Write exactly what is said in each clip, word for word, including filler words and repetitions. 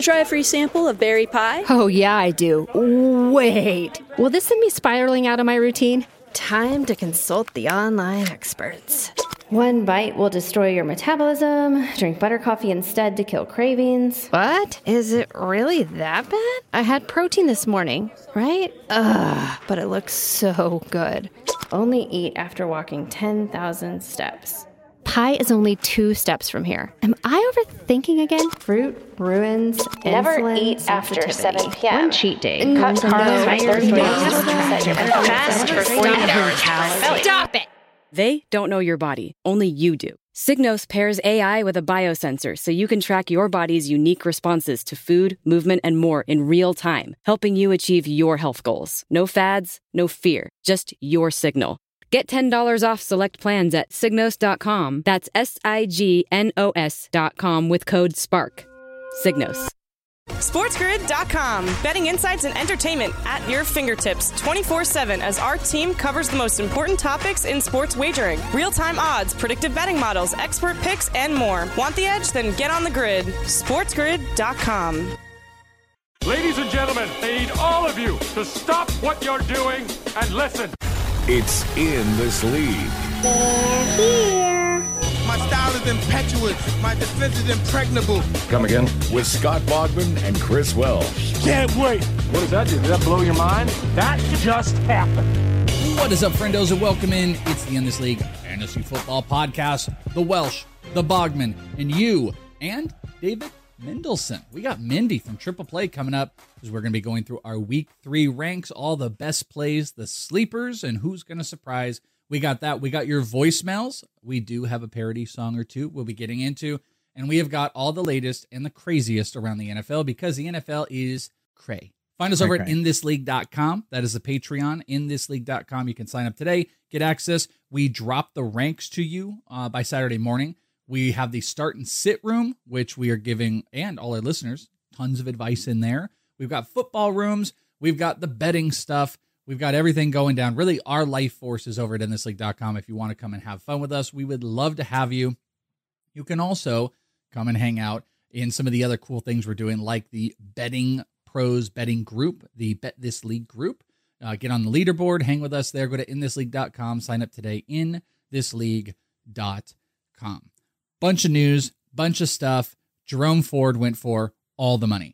Try a free sample of berry pie? Oh, yeah, I do. Wait. Will this send me spiraling out of my routine? Time to consult the online experts. One bite will destroy your metabolism. Drink butter coffee instead to kill cravings. What? Is it really that bad? I had protein this morning, right? Ugh, but it looks so good. Only eat after walking ten thousand steps. Pie is only two steps from here. Am I overthinking again? Fruit ruins Never insulin eat after seven sensitivity. p.m. One cheat day. Cut Carbs carbs by and thirty sugars. days. Fast for forty-eight hours. Stop it! They don't know your body. Only you do. Signos pairs A I with a biosensor so you can track your body's unique responses to food, movement, and more in real time, helping you achieve your health goals. No fads, no fear, just your signal. Get ten dollars off select plans at signos dot com. That's S I G N O S dot com with code SPARK. Signos. SportsGrid dot com. Betting insights and entertainment at your fingertips twenty-four seven as our team covers the most important topics in sports wagering. Real-time odds, predictive betting models, expert picks, and more. Want the edge? Then get on the grid. SportsGrid dot com. Ladies and gentlemen, I need all of you to stop what you're doing and listen. It's In This League. They're here. My style is impetuous. My defense is impregnable. Come again? With Scott Bogman and Chris Welsh. Can't wait. What does that do? Did that blow your mind? That just happened. What is up, friendos, and welcome in. It's the In This League Fantasy Football Podcast. The Welsh, the Bogman, and you, and David Mendelson. We got Mindy from Triple Play coming up because we're going to be going through our week three ranks, all the best plays, the sleepers, and who's going to surprise. We got that. We got your voicemails. We do have a parody song or two we'll be getting into, and we have got all the latest and the craziest around the N F L because the N F L is cray. Find us over okay. at in this league dot com. That is the Patreon, in this league dot com. You can sign up today, get access. We drop the ranks to you uh, by Saturday morning. We have the start and sit room, which we are giving, and all our listeners, tons of advice in there. We've got football rooms. We've got the betting stuff. We've got everything going down. Really, our life force is over at in this league dot com. If you want to come and have fun with us, we would love to have you. You can also come and hang out in some of the other cool things we're doing, like the Betting Pros betting group, the Bet This League group. Uh, get on the leaderboard, hang with us there. Go to in this league dot com. Sign up today, in this league dot com. Bunch of news, bunch of stuff. Jerome Ford went for all the money.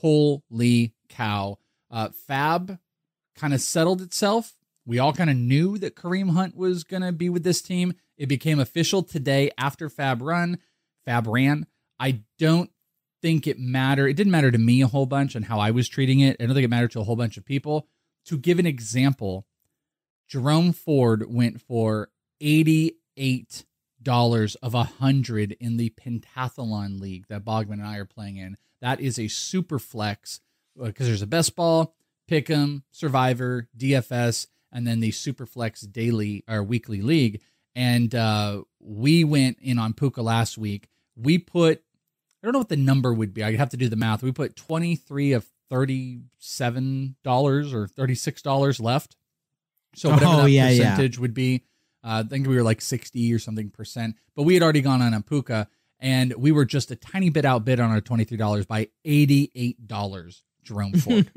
Holy cow. Uh, Fab kind of settled itself. We all kind of knew that Kareem Hunt was going to be with this team. It became official today after Fab run. Fab ran. I don't think it mattered. It didn't matter to me a whole bunch and how I was treating it. I don't think it mattered to a whole bunch of people. To give an example, Jerome Ford went for eighty-eight dollars of a hundred in the Pentathlon League that Bogman and I are playing in. That is a super flex because there's a best ball, pick'em, survivor, D F S, and then the super flex daily or weekly league. And uh, we went in on Puka last week. We put, I don't know what the number would be. I'd have to do the math. We put twenty-three of thirty-seven dollars or thirty-six dollars left. So whatever oh, that yeah, percentage yeah. would be. Uh, I think we were like sixty or something percent, but we had already gone on a Puka, and we were just a tiny bit outbid on our twenty-three dollars by eighty-eight dollars. Jerome Ford.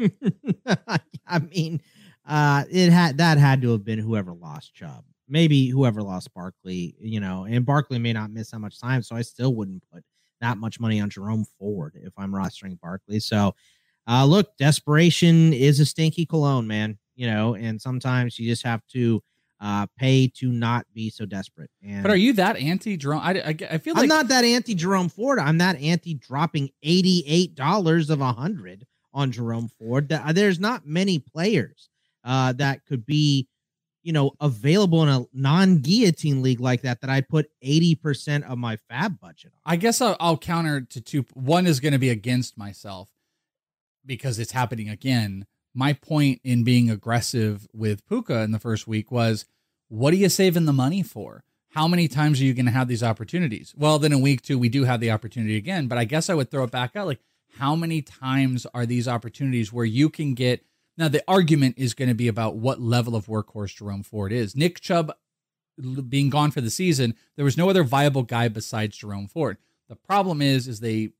I mean, uh, it had that had to have been whoever lost Chubb, maybe whoever lost Barkley, you know, and Barkley may not miss that much time, so I still wouldn't put that much money on Jerome Ford if I'm rostering Barkley. So, uh, look, desperation is a stinky cologne, man. You know, and sometimes you just have to. Uh, pay to not be so desperate. And but are you that anti Jerome? I, I, I feel like I'm not that anti Jerome Ford. I'm that anti dropping eighty-eight dollars of a hundred on Jerome Ford. There's not many players uh, that could be, you know, available in a non-guillotine league like that, that I put eighty percent of my fab budget on. I guess I'll, I'll counter to two. One is going to be against myself because it's happening again. My point in being aggressive with Puka in the first week was, what are you saving the money for? How many times are you going to have these opportunities? Well, then in week two, we do have the opportunity again, but I guess I would throw it back out. Like, how many times are these opportunities where you can get, now the argument is going to be about what level of workhorse Jerome Ford is. Nick Chubb being gone for the season, there was no other viable guy besides Jerome Ford. The problem is, is they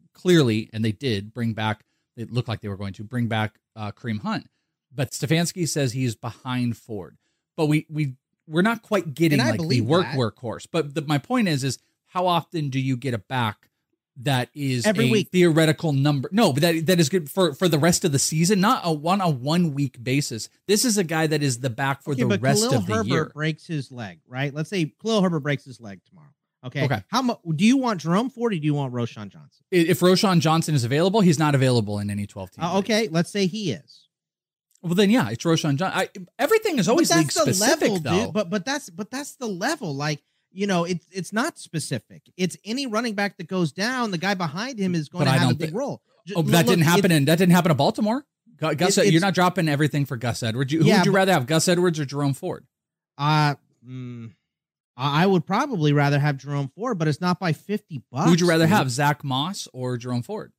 clearly, and they did bring back, it looked like they were going to bring back uh, Kareem Hunt. But Stefanski says he's behind Ford. But we, we, we're not quite getting like the work that. workhorse. But the, my point is, is how often do you get a back that is every a week theoretical number? No, but that that is good for, for the rest of the season, not a one a one week basis. This is a guy that is the back for okay, the but rest Khalil of the Herbert year. Breaks his leg, right? Let's say Khalil Herbert breaks his leg tomorrow. Okay. Okay. How much do you want Jerome Ford or do you want Roschon Johnson? If Roschon Johnson is available, he's not available in any twelve team. Uh, okay, let's say he is. Well, then yeah, it's Roschon Johnson. Everything is always league specific, level, though. Dude. But but that's but that's the level. Like, you know, it's it's not specific. It's any running back that goes down, the guy behind him is going But to I have a don't big thi- role. J- Oh, but that look, didn't happen it- in that didn't happen in Baltimore. Gu- Gus, It- you're it's- not dropping everything for Gus Edwards. You, who Yeah, would you but- rather have, Gus Edwards or Jerome Ford? Uh, mm, I I would probably rather have Jerome Ford, but it's not by fifty bucks. Who would you rather dude. have, Zach Moss or Jerome Ford?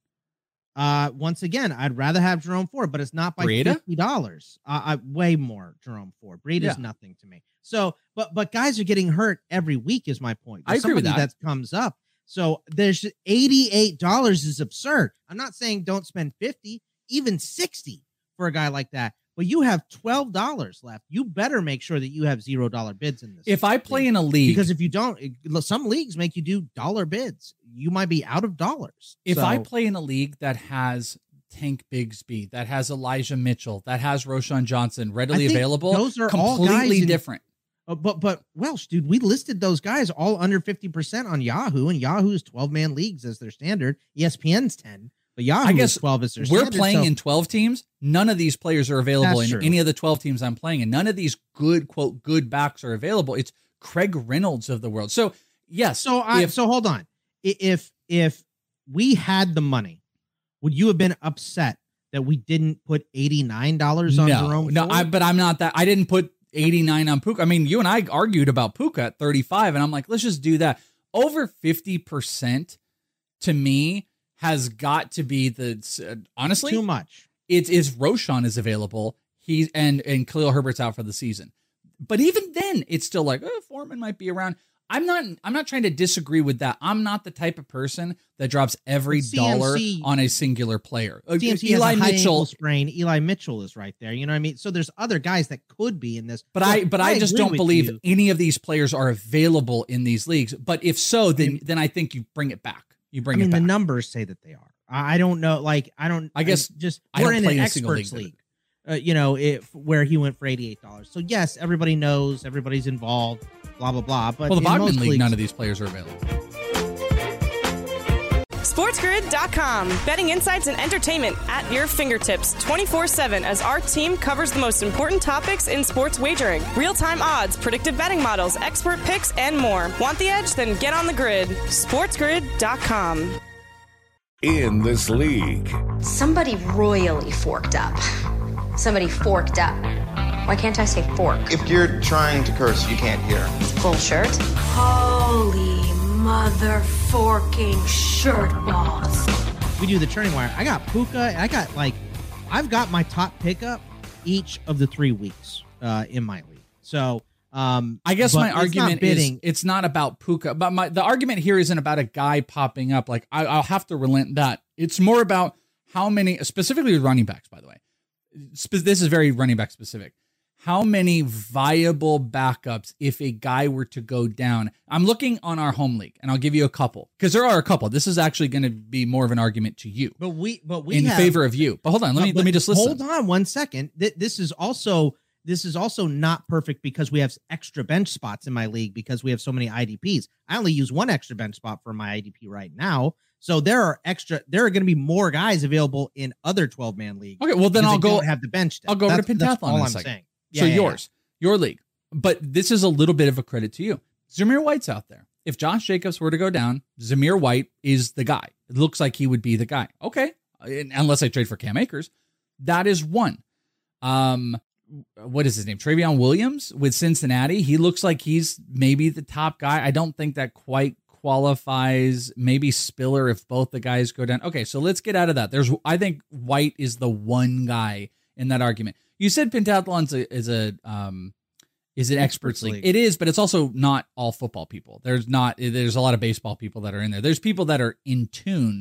Uh, once again, I'd rather have Jerome Ford, but it's not by Breida? fifty dollars. Uh, I way more Jerome Ford. Breida Yeah. is nothing to me. So, but but guys are getting hurt every week. Is my point. I There's agree with somebody that. comes up. So there's eighty-eight dollars is absurd. I'm not saying don't spend fifty, even sixty for a guy like that. But you have twelve dollars left. You better make sure that you have zero dollar bids in this. If I play in a league, because if you don't, it- some leagues make you do dollar bids. You might be out of dollars. if So- I play in a league that has Tank Bigsby, that has Elijah Mitchell, that has Roschon Johnson readily I think available, those are all completely guys in- different. Uh, but but Welsh, dude, we listed those guys all under fifty percent on Yahoo, and Yahoo's twelve man leagues as their standard. E S P N's ten, but Yahoo I guess is twelve as their we're standard. playing so- in twelve teams. None of these players are available That's in true. any of the twelve teams I'm playing in. None of these good, quote, good backs are available. It's Craig Reynolds of the world. So, yes. So I if- so hold on. I- If if we had the money, would you have been upset that we didn't put eighty-nine dollars on no, Jerome no, Ford? I, but I'm not that. I didn't put eighty-nine on Puka. I mean, you and I argued about Puka at thirty-five, and I'm like, let's just do that. Over fifty percent to me has got to be the, uh, honestly, too much. It's is Roschon is available. He's and and Khalil Herbert's out for the season. But even then, it's still like, oh, Foreman might be around. I'm not. I'm not trying to disagree with that. I'm not the type of person that drops every C M C dollar on a singular player. Uh, C M C Eli has a high Mitchell, ankle sprain. Eli Mitchell is right there. You know what I mean? So there's other guys that could be in this. but Look, I. But I, just agree don't with believe you. any of these players are available in these leagues. But if so, then then I think you bring it back. You bring I mean, it back. the numbers say that they are. I I don't know. Like, I don't. I guess just I we're don't in play an in a single experts league. league. Uh, you know, if where he went for eighty-eight dollars. So yes, everybody knows, everybody's involved. Blah blah blah. But well, the in Bogman most League, leagues, none of these players are available. SportsGrid dot com. Betting insights and entertainment at your fingertips twenty-four seven as our team covers the most important topics in sports wagering. Real-time odds, predictive betting models, expert picks, and more. Want the edge? Then get on the grid. SportsGrid dot com. In this league, Somebody royally forked up. Somebody forked up. Why can't I say fork? If you're trying to curse, you can't hear. Full shirt. Holy mother forking shirt balls. we do the turning wire. I got Puka. I got like, I've got my top pickup each of the three weeks uh, in my league. So um, I guess but my it's not argument bidding. is it's not about Puka, but my the argument here isn't about a guy popping up. Like I, I'll have to relent that. It's more about how many, specifically with running backs, by the way. Spe- this is very running back specific. How many viable backups if a guy were to go down? I'm looking on our home league, and I'll give you a couple because there are a couple. This is actually going to be more of an argument to you, But we, but we in have, favor of you. But hold on, let me but let me just listen. Hold on one second. Th- This is also this is also not perfect because we have extra bench spots in my league because we have so many I D Ps. I only use one extra bench spot for my I D P right now. So there are extra. There are going to be more guys available in other twelve man leagues. Okay, well then because I'll they go. don't have the bench. Depth. I'll go over That's- to that's pentathlon all in a I'm second. saying. So Yeah, yeah, yours, your league. But this is a little bit of a credit to you. Zamir White's out there. If Josh Jacobs were to go down, Zamir White is the guy. It looks like he would be the guy. Okay. Unless I trade for Cam Akers. That is one. Um, what is his name? Travion Williams with Cincinnati. He looks like he's maybe the top guy. I don't think that quite qualifies. Maybe Spiller if both the guys go down. Okay, so let's get out of that. There's, I think White is the one guy in that argument. You said pentathlon is a um, is an experts league. league. It is, but it's also not all football people. There's not. There's a lot of baseball people that are in there. There's people that are in tune,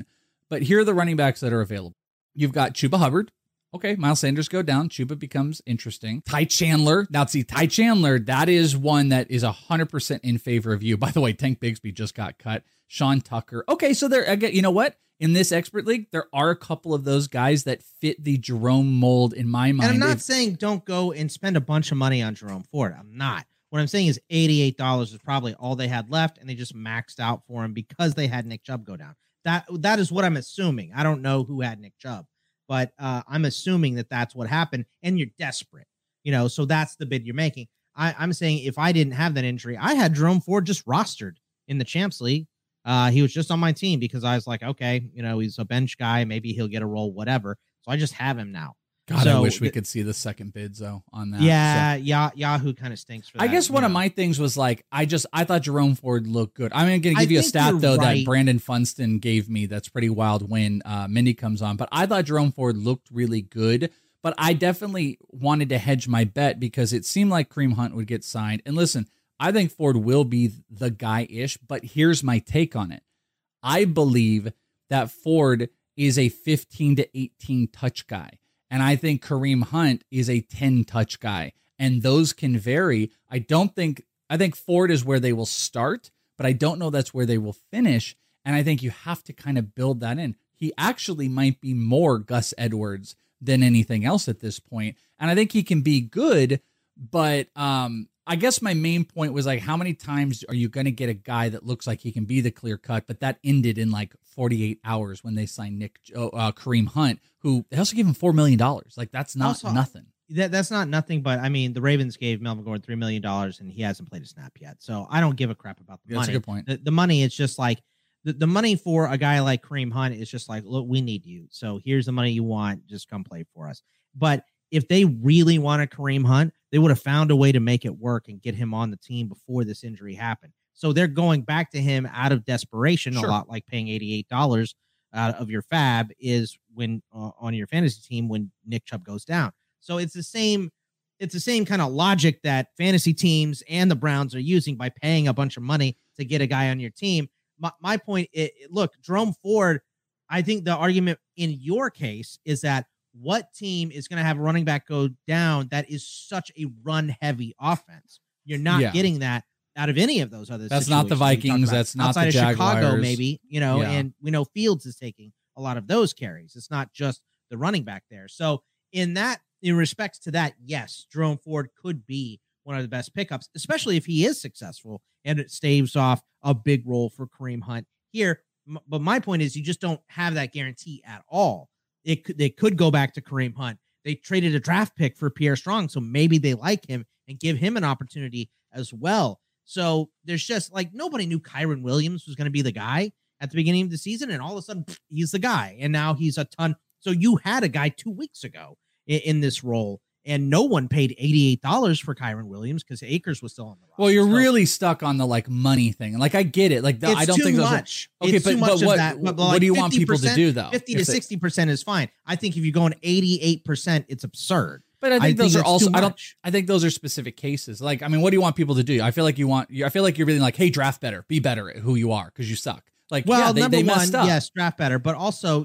But here are the running backs that are available. You've got Chuba Hubbard. Okay, Miles Sanders go down. Chuba becomes interesting. Ty Chandler. Now, see, Ty Chandler, that is one that is one hundred percent in favor of you. By the way, Tank Bigsby just got cut. Sean Tucker. Okay, so there, again, you know what? In this expert league, there are a couple of those guys that fit the Jerome mold in my mind. And I'm not if, saying don't go and spend a bunch of money on Jerome Ford. I'm not. What I'm saying is eighty-eight dollars is probably all they had left, and they just maxed out for him because they had Nick Chubb go down. That That is what I'm assuming. I don't know who had Nick Chubb, but uh, I'm assuming that that's what happened, and you're desperate. You know, so that's the bid you're making. I, I'm saying if I didn't have that injury, I had Jerome Ford just rostered in the Champs League. Uh, he was just on my team because I was like, okay, you know, he's a bench guy. Maybe he'll get a role, whatever. So I just have him now. God, so, I wish we could see the second bids though on that. Yeah, so. yeah, Yahoo kind of stinks for that. I guess one know. of my things was like, I just, I thought Jerome Ford looked good. I'm going to give you a stat though right. that Brandon Funston gave me. That's pretty wild when uh, Mindy comes on. But I thought Jerome Ford looked really good. But I definitely wanted to hedge my bet because it seemed like Kareem Hunt would get signed. And listen, I think Ford will be the guy-ish. But here's my take on it. I believe that Ford is a fifteen to eighteen touch guy. And I think Kareem Hunt is a ten touch guy. And those can vary. I don't think, I think Ford is where they will start, but I don't know that's where they will finish. And I think you have to kind of build that in. He actually might be more Gus Edwards than anything else at this point. And I think he can be good, but um, I guess my main point was like, how many times are you going to get a guy that looks like he can be the clear cut, but that ended in like forty-eight hours when they signed Nick uh, Kareem Hunt, who they also gave him four million dollars. Like that's not also, nothing. That That's not nothing, but I mean, the Ravens gave Melvin Gordon three million dollars and he hasn't played a snap yet. So I don't give a crap about the yeah, money. That's a good point. The, the money, it's just like the, the money for a guy like Kareem Hunt is just like, look, we need you. So here's the money you want. Just come play for us. But if they really wanted Kareem Hunt, they would have found a way to make it work and get him on the team before this injury happened. So they're going back to him out of desperation, sure. a lot like paying eighty-eight dollars out of your fab is when uh, on your fantasy team when Nick Chubb goes down. So it's the same, it's the same kind of logic that fantasy teams and the Browns are using by paying a bunch of money to get a guy on your team. My, my point, it, it, look, Jerome Ford, I think the argument in your case is that what team is going to have a running back go down that is such a run-heavy offense? You're not yeah. getting that out of any of those other That's situations. not the Vikings. That's not outside the Jaguars. Outside of Chicago, maybe, you know, yeah. and we know Fields is taking a lot of those carries. It's not just the running back there. So in that, in respects to that, yes, Jerome Ford could be one of the best pickups, especially if he is successful and it staves off a big role for Kareem Hunt here. But my point is you just don't have that guarantee at all. It could, they could go back to Kareem Hunt. They traded a draft pick for Pierre Strong, so maybe they like him and give him an opportunity as well. So there's just like nobody knew Kyron Williams was going to be the guy at the beginning of the season, and all of a sudden he's the guy, and now he's a ton. So you had a guy two weeks ago in, in this role, and no one paid eighty-eight dollars for Kyron Williams because Akers was still on the roster. Well, you're so, really stuck on the like money thing. Like I get it. Like the, I don't too think those much. Are, okay, it's but, too much but of what, that. But what like do you want people to do though? Fifty to sixty percent is fine. I think if you're going eighty-eight percent, it's absurd. But I think I those think are also. I don't. Much. I think those are specific cases. Like I mean, what do you want people to do? I feel like you want. I feel like you're really like, hey, draft better, be better at who you are because you suck. Like, well, yeah, they, number they one, messed up. yes, draft better, but also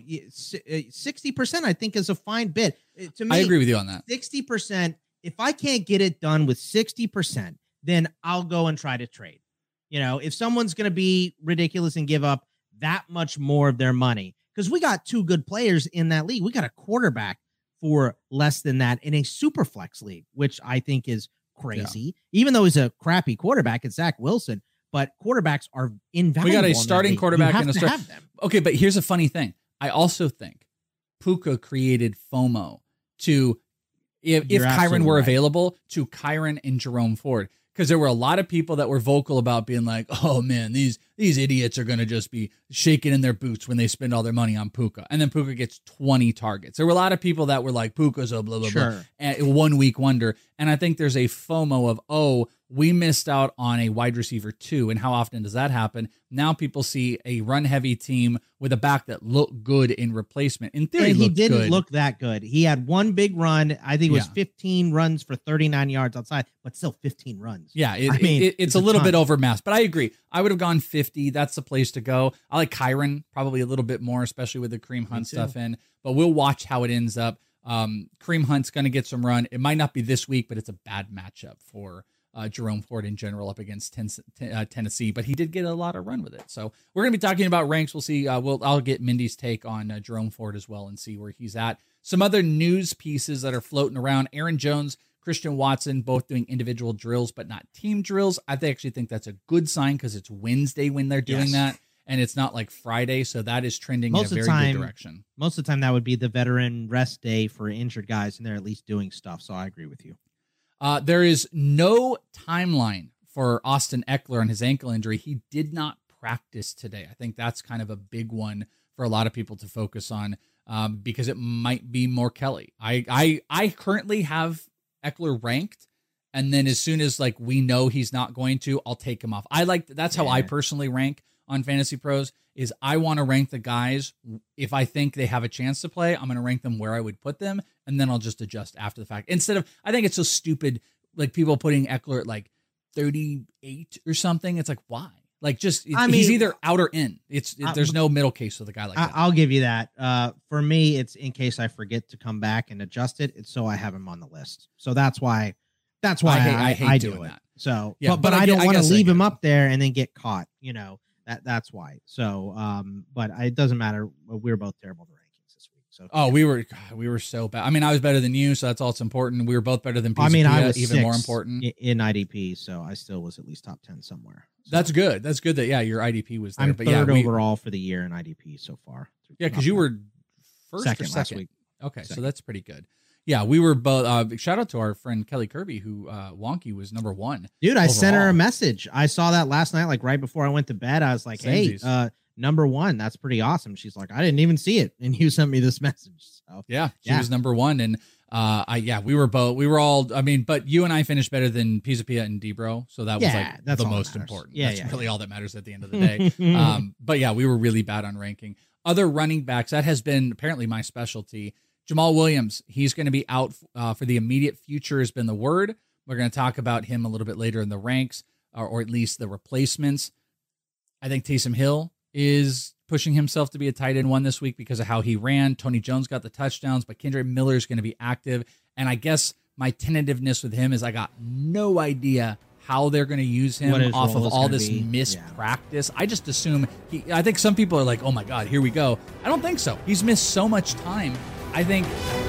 sixty percent I think is a fine bid. To me, I agree with you on that. sixty percent, if I can't get it done with sixty percent, then I'll go and try to trade. You know, if someone's going to be ridiculous and give up that much more of their money, because we got two good players in that league. We got a quarterback for less than that in a super flex league, which I think is crazy, yeah. even though he's a crappy quarterback. It's Zach Wilson. But quarterbacks are invaluable. We got a starting quarterback and a start. Them. Okay, but here's a funny thing. I also think Puka created FOMO to, if, if Kyron were right. available, to Kyron and Jerome Ford. Because there were a lot of people that were vocal about being like, oh, man, these these idiots are going to just be shaking in their boots when they spend all their money on Puka. And then Puka gets twenty targets. There were a lot of people that were like, Puka's a blah, blah, sure. blah, and one week wonder. And I think there's a FOMO of, oh, we missed out on a wide receiver too. And how often does that happen? Now people see a run heavy team with a back that looked good in replacement. In theory, and he looked didn't good. look that good. He had one big run. I think it was yeah. fifteen runs for thirty-nine yards outside, but still fifteen runs. Yeah, it, I mean, it, it's, it's a, a little ton. bit overmassed, but I agree. I would have gone fifty fifty, that's the place to go. I like Kyron probably a little bit more, especially with the Kareem Hunt stuff in, but we'll watch how it ends up. Um, Kareem Hunt's going to get some run. It might not be this week, but it's a bad matchup for uh, Jerome Ford in general up against ten, uh, Tennessee, but he did get a lot of run with it. So we're going to be talking about ranks. We'll see. Uh, we'll, I'll get Mindy's take on uh, Jerome Ford as well and see where he's at. Some other news pieces that are floating around. Aaron Jones, Christian Watson, both doing individual drills, but not team drills. I actually think that's a good sign because it's Wednesday when they're doing yes. that. And it's not like Friday, so that is trending most in a very time, good direction. Most of the time, that would be the veteran rest day for injured guys, and they're at least doing stuff, so I agree with you. Uh, there is no timeline for Austin Eckler and his ankle injury. He did not practice today. I think that's kind of a big one for a lot of people to focus on um, because it might be more Kelly. I, I, I currently have Eckler ranked, and then as soon as like we know he's not going to, I'll take him off. I like that's how yeah. I personally rank on Fantasy Pros is I want to rank the guys. If I think they have a chance to play, I'm going to rank them where I would put them. And then I'll just adjust after the fact. Instead of, I think it's so stupid. Like people putting Eckler at like thirty-eight or something. It's like, why? Like just, I mean, he's either out or in. It's it, There's no middle case with a guy like I, that. I'll give you that. Uh, for me, it's in case I forget to come back and adjust it. It's so I have him on the list. So that's why, that's why I, hate, I, I, hate I do it. That. So, yeah, but, but, but I, I don't want to leave him up there and then get caught, you know. That that's why. So, um, but it doesn't matter. We were both terrible at the rankings this week. So, oh, we were God, we were so bad. I mean, I was better than you, so that's all that's important. We were both better than P Z P, I mean, I was even more important in I D P, so I still was at least top ten somewhere. So. That's good. That's good that yeah, your I D P was there. I'm but third yeah, we, overall for the year in I D P so far. Yeah, because you were first second, or second last week. Okay, second. So that's pretty good. Yeah, we were both. Uh, shout out to our friend Kelly Kirby, who uh, Wonky was number one. Dude, I overall. sent her a message. I saw that last night, like right before I went to bed. I was like, Same "Hey, uh, number one, that's pretty awesome." She's like, "I didn't even see it," and you sent me this message. So yeah, she yeah. was number one, and uh, I yeah, we were both. We were all. I mean, but you and I finished better than Pizzapia and Debro, so that was yeah, like that's the all most that important. Yeah, that's yeah, really yeah. all that matters at the end of the day. um, but yeah, we were really bad on ranking. Other running backs, that has been apparently my specialty. Jamal Williams, he's going to be out uh, for the immediate future has been the word. We're going to talk about him a little bit later in the ranks, or, or at least the replacements. I think Taysom Hill is pushing himself to be a tight end one this week because of how he ran. Tony Jones got the touchdowns, but Kendre Miller is going to be active. And I guess my tentativeness with him is I got no idea how they're going to use him off of all this be. missed yeah. practice. I just assume he, I think some people are like, oh my God, here we go. I don't think so. He's missed so much time. I think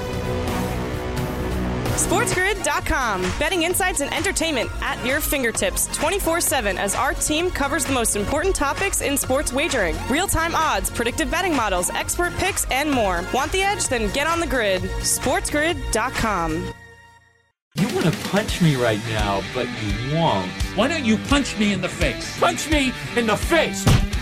SportsGrid dot com. Betting insights and entertainment at your fingertips twenty-four seven as our team covers the most important topics in sports wagering. Real-time odds, predictive betting models, expert picks, and more. Want the edge? Then get on the grid. SportsGrid dot com. You want to punch me right now, but you won't. Why don't you punch me in the face? Punch me in the face!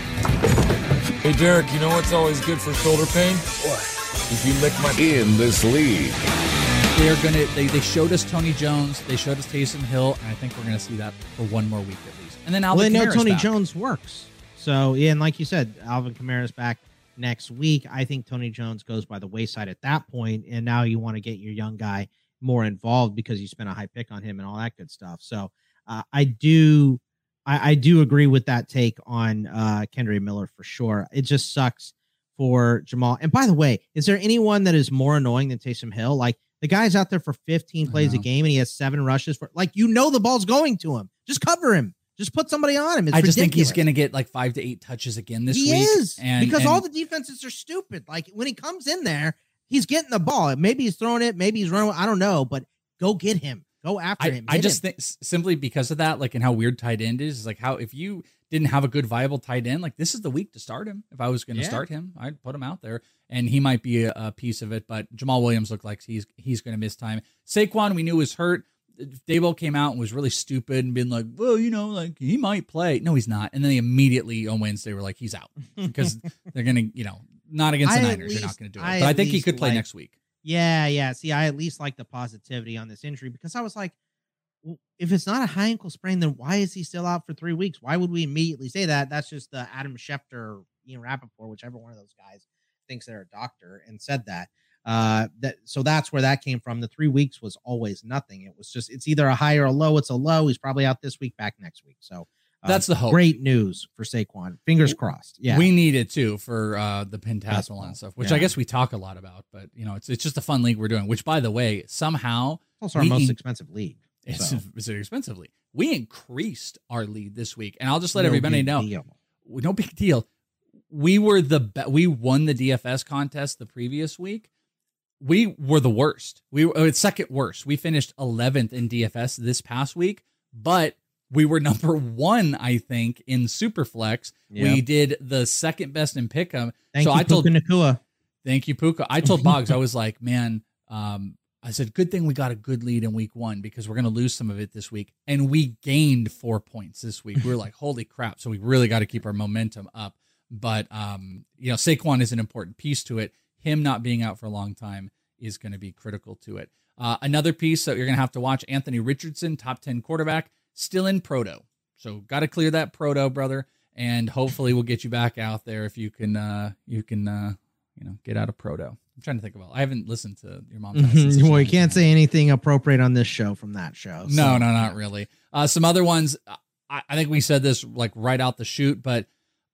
Hey, Derek, you know what's always good for shoulder pain? What? If you lick my... In this league. They're gonna. They, they showed us Tony Jones. They showed us Taysom Hill, and I think we're gonna see that for one more week at least. And then Alvin. Well, they know Kamara's Tony back. Jones works. So yeah, and like you said, Alvin Kamara's back next week. I think Tony Jones goes by the wayside at that point, and now you want to get your young guy more involved because you spent a high pick on him and all that good stuff. So uh, I do, I, I do agree with that take on uh, Kendre Miller for sure. It just sucks for Jamal. And by the way, is there anyone that is more annoying than Taysom Hill? Like the guy's out there for fifteen plays a game and he has seven rushes for like, you know, the ball's going to him. Just cover him. Just put somebody on him. It's I just ridiculous. think he's going to get like five to eight touches again this he week. He is and, because and, all the defenses are stupid. Like when he comes in there, he's getting the ball. Maybe he's throwing it. Maybe he's running. I don't know, but go get him. Go after I, him. I just him. think simply because of that, like, and how weird tight end is, is like how if you didn't have a good viable tight end, like this is the week to start him. If I was going to yeah. start him, I'd put him out there, and he might be a, a piece of it. But Jamal Williams looked like he's he's going to miss time. Saquon, we knew was hurt. Daboll came out and was really stupid and been like, well, you know, like he might play. No, he's not. And then they immediately on Wednesday were like, he's out because they're going to, you know, not against the I Niners. Least, You're not going to do it. I but I think he could play like, next week. Yeah, yeah. See, I at least like the positivity on this injury because I was like, well, if it's not a high ankle sprain, then why is he still out for three weeks? Why would we immediately say that? That's just the Adam Schefter or Ian Rappaport, whichever one of those guys thinks they're a doctor and said that. Uh, that so that's where that came from. The three weeks was always nothing. It was just it's either a high or a low. It's a low. He's probably out this week, back next week. So That's the hope. Great news for Saquon. Fingers crossed. Yeah, we need it too for uh, the pentathlon and stuff, which yeah. I guess we talk a lot about. But you know, it's it's just a fun league we're doing. Which, by the way, somehow also our most in- expensive league. It's, so. it's an expensive league. We increased our lead this week, and I'll just let no everybody know. Deal. No big deal. We were the be- we won the D F S contest the previous week. We were the worst. We were it's second worst. We finished eleventh in D F S this past week, but we were number one, I think, in Superflex. Yep. We did the second best in Pick'em. Thank so you, I told Puka Nakua. Thank you, Puka. I told Boggs, I was like, man, um, I said, good thing we got a good lead in week one because we're going to lose some of it this week. And we gained four points this week. We were like, holy crap. So we really got to keep our momentum up. But, um, you know, Saquon is an important piece to it. Him not being out for a long time is going to be critical to it. Uh, another piece that you're going to have to watch, Anthony Richardson, top ten quarterback, still in Proto. So got to clear that Proto, brother. And hopefully we'll get you back out there if you can, uh, you can, uh, you know, get out of Proto. I'm trying to think about it. I haven't listened to your mom's house. Well, you can't say anything appropriate on this show from that show. So. No, no, not really. Uh, some other ones, I, I think we said this like right out the chute, but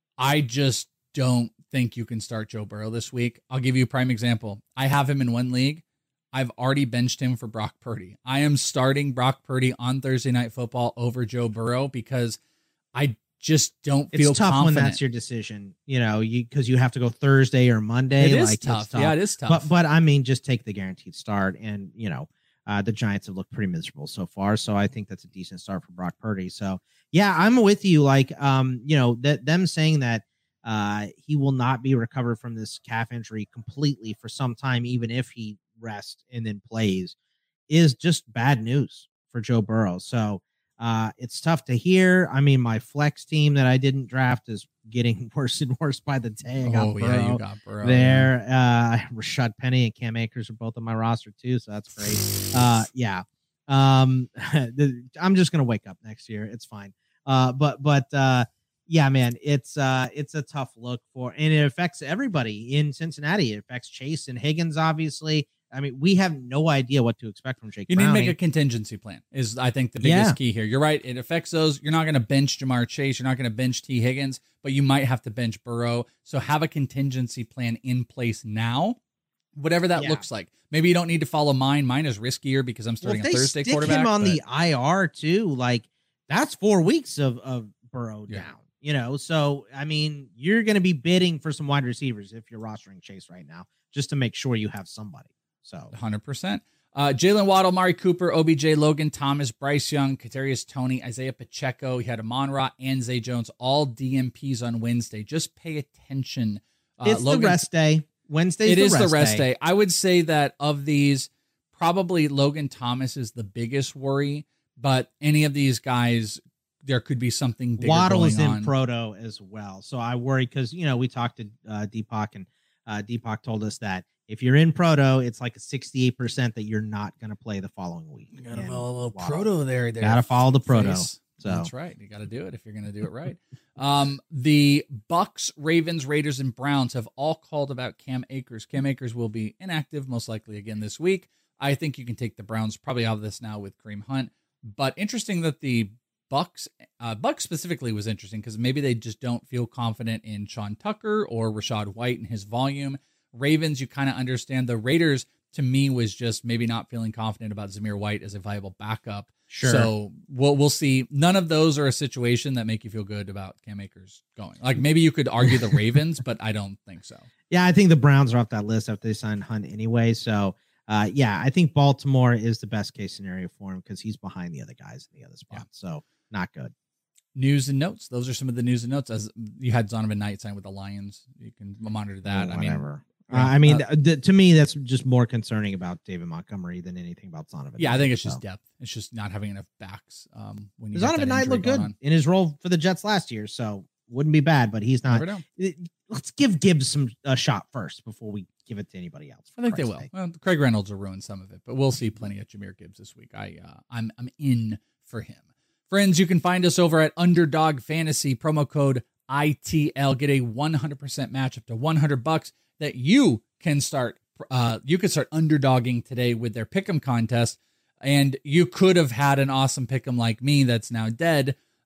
I just don't think you can start Joe Burrow this week. I'll give you a prime example. I have him in one league. I've already benched him for Brock Purdy. I am starting Brock Purdy on Thursday Night Football over Joe Burrow because I just don't feel it's tough confident. When that's your decision, you know, you because you have to go Thursday or Monday. It is like, tough. tough. Yeah, it is tough. But but I mean, just take the guaranteed start, and you know, uh, the Giants have looked pretty miserable so far. So I think that's a decent start for Brock Purdy. So yeah, I'm with you. Like, um, you know, that them saying that uh he will not be recovered from this calf injury completely for some time, even if he rests and then plays, is just bad news for Joe Burrow. So. Uh, it's tough to hear. I mean, my flex team that I didn't draft is getting worse and worse by the day. I got oh, Burrow yeah, you got Burrow there. Uh, Rashad Penny and Cam Akers are both on my roster too, so that's great. Uh, yeah. Um, the, I'm just gonna wake up next year. It's fine. Uh, but but uh, yeah, man, it's uh, it's a tough look for, and it affects everybody in Cincinnati. It affects Chase and Higgins, obviously. I mean, we have no idea what to expect from Jake You Browning. need to make a contingency plan is, I think, the biggest Yeah. key here. You're right. It affects those. You're not going to bench Jamar Chase. You're not going to bench T. Higgins, but you might have to bench Burrow. So have a contingency plan in place now, whatever that Yeah. looks like. Maybe you don't need to follow mine. Mine is riskier because I'm Well, starting if a they Thursday stick quarterback. him on but- the I R too, like that's four weeks of, of Burrow Yeah. down, you know? So, I mean, you're going to be bidding for some wide receivers if you're rostering Chase right now, just to make sure you have somebody. So one hundred percent. Uh, Jalen Waddle, Mari Cooper, O B J, Logan Thomas, Bryce Young, Kadarius Toney, Isaiah Pacheco. He had Amon Ra and Zay Jones, all D M Ps on Wednesday. Just pay attention. Uh, it's Logan, the rest day. Wednesday's It the is rest the rest day. day. I would say that of these, probably Logan Thomas is the biggest worry, but any of these guys, there could be something bigger Waddle going is in on. Proto as well. So I worry because, you know, we talked to uh, Deepak and uh, Deepak told us that if you're in Proto, it's like a sixty-eight percent that you're not going to play the following week. You gotta And follow a little Waddle. proto there. there. Gotta follow the proto. Face. So That's right. You got to do it if you're going to do it right. um, the Bucks, Ravens, Raiders, and Browns have all called about Cam Akers. Cam Akers will be inactive most likely again this week. I think you can take the Browns probably out of this now with Kareem Hunt. But interesting that the Bucks, uh, Bucks specifically was interesting because maybe they just don't feel confident in Sean Tucker or Rashad White and his volume. Ravens, you kind of understand. The Raiders, to me, was just maybe not feeling confident about Zamir White as a viable backup. Sure. So we'll we'll see. None of those are a situation that make you feel good about Cam Akers going. Like maybe you could argue the Ravens, but I don't think so. yeah, I think the Browns are off that list after they signed Hunt anyway. So uh, yeah, I think Baltimore is the best case scenario for him because he's behind the other guys in the other spot. Yeah. So not good. News and notes. Those are some of the news and notes. As you had Zonovan Knight sign with the Lions, you can monitor that. Oh, I mean, whatever. Uh, yeah, I mean, uh, th- th- to me, that's just more concerning about David Montgomery than anything about Zonovan. yeah, I think it's just So. depth. It's just not having enough backs. Um, when you Zonovan get that Knight injury looked going good on. in his role for the Jets last year, so wouldn't be bad. But he's not. Never know. It- let's give Gibbs some a shot first before we give it to anybody else. I think they will. Well, Craig Reynolds will ruin some of it, but we'll see plenty of Jahmyr Gibbs this week. I, uh, I'm, I'm in for him. Friends, you can find us over at Underdog Fantasy, promo code I T L. Get a one hundred percent match up to one hundred bucks that you can start. Uh, you could start underdogging today with their Pick'em contest, and you could have had an awesome Pick'em like me that's now dead.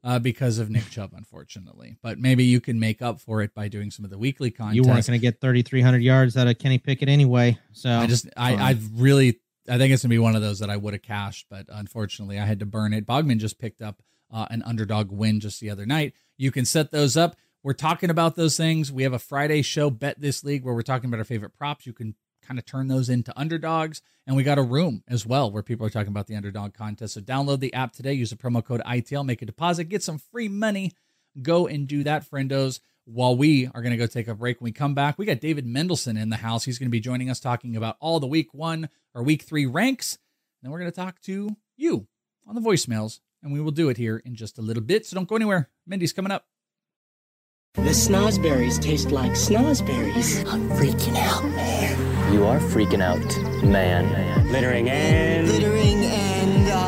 uh, because of Nick Chubb, unfortunately. But maybe you can make up for it by doing some of the weekly content. You weren't going to get thirty-three hundred yards out of Kenny Pickett anyway. So I just, I, I really, I think it's going to be one of those that I would have cashed, but unfortunately I had to burn it. Bogman just picked up uh, an underdog win just the other night. You can set those up. We're talking about those things. We have a Friday show, Bet This League, where we're talking about our favorite props. You can kind of turn those into underdogs. And we got a room as well where people are talking about the underdog contest. So download the app today. Use the promo code I T L. Make a deposit. Get some free money. Go and do that, friendos. While we are going to go take a break. When we come back, we got David Mendelson in the house. He's going to be joining us talking about all the week one or week three ranks. And then we're going to talk to you on the voicemails. And we will do it here in just a little bit. So don't go anywhere. Mindy's coming up. The snozberries taste like snozberries. I'm freaking out, man. You are freaking out, man. Littering and... Littering and... Uh,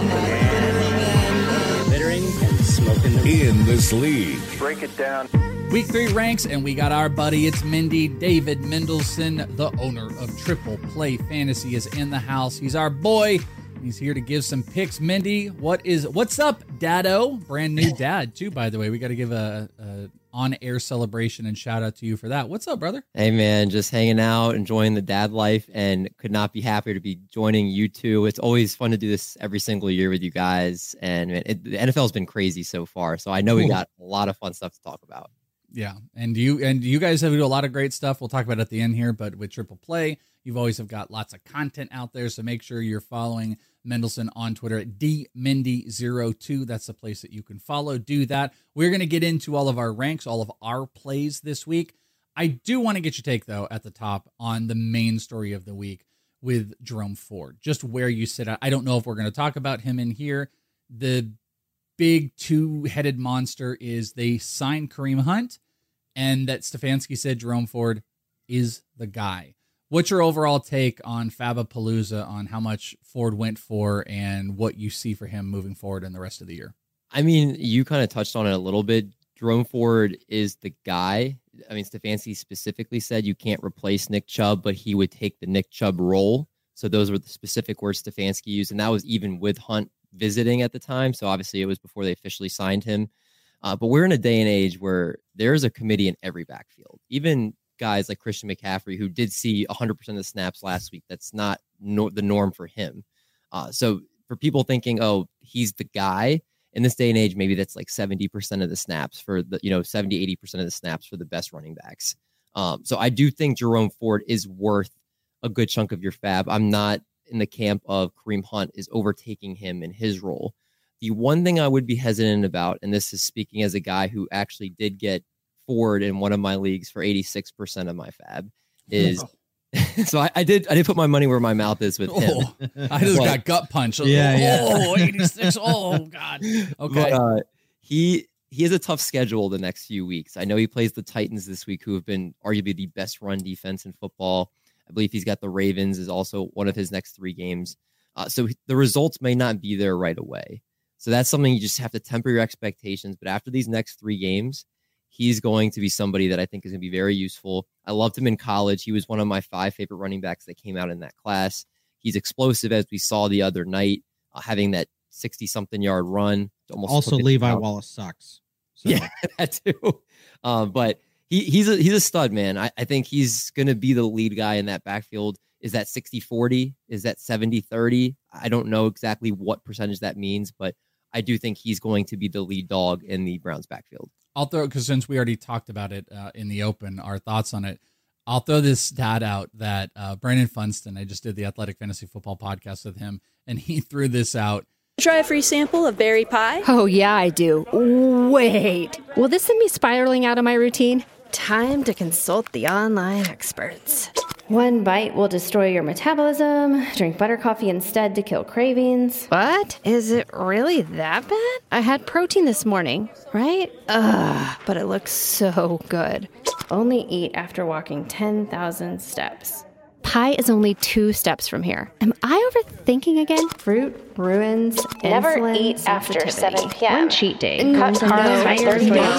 littering and... Littering and smoking the... In this league. Break it down. Week three ranks, and we got our buddy. It's Mindy. David Mendelson, the owner of Triple Play Fantasy, is in the house. He's our boy. He's here to give some picks. Mindy, what is what's up, Dado? Brand new dad, too, by the way. We got to give a, a on-air celebration and shout out to you for that. What's up, brother? Hey, man, just hanging out, enjoying the dad life, and could not be happier to be joining you two. It's always fun to do this every single year with you guys, and man, it, the N F L has been crazy so far, so I know we got a lot of fun stuff to talk about. Yeah, and you and you guys have do a lot of great stuff. We'll talk about it at the end here, but with Triple Play, you've always have got lots of content out there, so make sure you're following Mendelson on Twitter at D Mindy zero two. That's the place that you can follow. Do that. We're going to get into all of our ranks, all of our plays this week. I do want to get your take, though, at the top on the main story of the week with Jerome Ford, just where you sit at. I don't know if we're going to talk about him in here. The big two-headed monster is they signed Kareem Hunt, and that Stefanski said Jerome Ford is the guy. What's your overall take on Fabapalooza, on how much Ford went for and what you see for him moving forward in the rest of the year? I mean, you kind of touched on it a little bit. Jerome Ford is the guy. I mean, Stefanski specifically said you can't replace Nick Chubb, but he would take the Nick Chubb role. So those were the specific words Stefanski used, and that was even with Hunt visiting at the time. So obviously it was before they officially signed him. Uh, but we're in a day and age where there's a committee in every backfield. Even guys like Christian McCaffrey, who did see one hundred percent of the snaps last week, that's not no, the norm for him. Uh, so for people thinking, oh, he's the guy, in this day and age, maybe that's like seventy percent of the snaps for the, you know, seventy, eighty percent of the snaps for the best running backs. Um, so I do think Jerome Ford is worth a good chunk of your fab. I'm not in the camp of Kareem Hunt is overtaking him in his role. The one thing I would be hesitant about, and this is speaking as a guy who actually did get Ford in one of my leagues for eighty-six percent of my fab, is oh. so I, I did I did put my money where my mouth is with him. Oh, I just but, got gut punched. Yeah, oh, yeah. eighty-six. Oh, God. Okay. But, uh, he he has a tough schedule the next few weeks. I know he plays the Titans this week, who have been arguably the best run defense in football. I believe he's got the Ravens is also one of his next three games. Uh, so the results may not be there right away. So that's something you just have to temper your expectations. But after these next three games, he's going to be somebody that I think is going to be very useful. I loved him in college. He was one of my five favorite running backs that came out in that class. He's explosive, as we saw the other night, uh, having that sixty-something yard run. Almost also, Levi out. Wallace sucks. So. Yeah, that too. Um, but he, he's, a, he's a stud, man. I, I think he's going to be the lead guy in that backfield. Is that sixty forty? Is that seventy thirty? I don't know exactly what percentage that means, but I do think he's going to be the lead dog in the Browns backfield. I'll throw, because since we already talked about it uh, in the open, our thoughts on it, I'll throw this stat out that uh, Brandon Funston, I just did the Athletic Fantasy Football podcast with him, and he threw this out. Try a free sample of berry pie? Oh, yeah, I do. Wait. Will this send me spiraling out of my routine? Time to consult the online experts. One bite will destroy your metabolism. Drink butter coffee instead to kill cravings. What? Is it really that bad? I had protein this morning, right? Ugh, but it looks so good. Only eat after walking ten thousand steps. Pie is only two steps from here. Am I overthinking again? Fruit ruins Never insulin eat after seven p.m. One cheat day. Cut carbs by thirty days.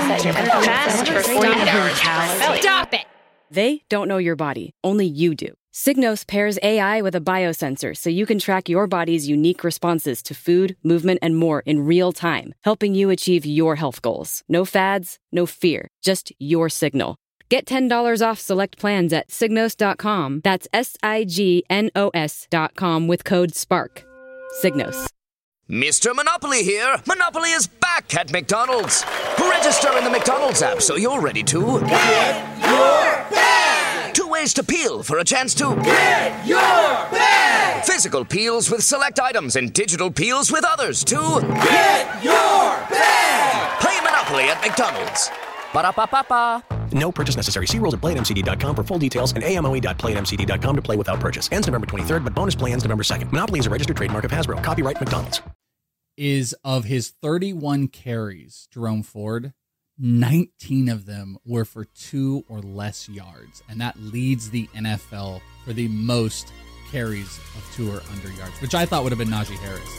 Fast for forty-eight hours. Stop it! They don't know your body. Only you do. Signos pairs A I with a biosensor so you can track your body's unique responses to food, movement, and more in real time, helping you achieve your health goals. No fads, no fear, just your signal. Get ten dollars off select plans at signos dot com. That's S I G N O S dot com with code SPARK. Signos. Mister Monopoly here. Monopoly is back at McDonald's. Register in the McDonald's app so you're ready to get your bag. Two ways to peel for a chance to get your bag. Physical peels with select items and digital peels with others to get your bag. Play Monopoly at McDonald's. Ba-da-ba-ba-ba. No purchase necessary. See rules at play at M C D dot com for full details and A M O E dot play at M C D dot com to play without purchase. Ends November twenty-third, but bonus play ends November second. Monopoly is a registered trademark of Hasbro. Copyright McDonald's. Is of his thirty-one carries, Jerome Ford, nineteen of them were for two or less yards. And that leads the N F L for the most carries of two or under yards, which I thought would have been Najee Harris.